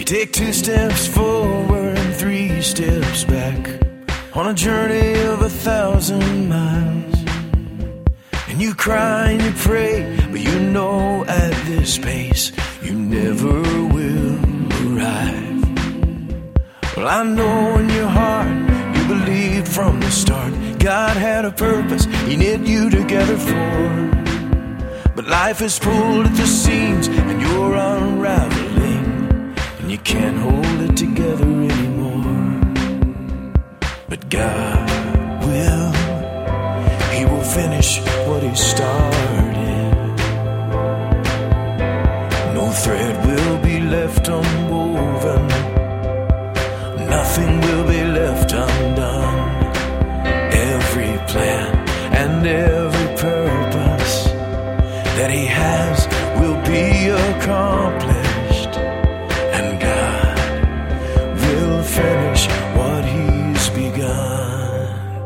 take 2 steps forward and 3 steps back on a journey of 1,000 miles. And you cry and you pray, but you know at this pace you never will arrive. Well, I know in your heart you believed from the start God had a purpose He knit you together for. But life has pulled at the seams and you're unraveling, and you can't hold it together anymore. But God will, He will finish what He started. No thread will be left unwoven, nothing will be left undone. Every plan and every purpose that He has will be accomplished, and God will finish what He's begun.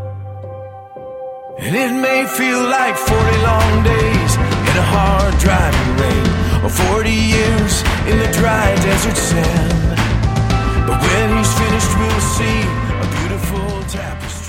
And it may feel like 40 long days in a hard driving rain, or 40 years in the dry desert sand. But when He's finished, we'll see a beautiful tapestry.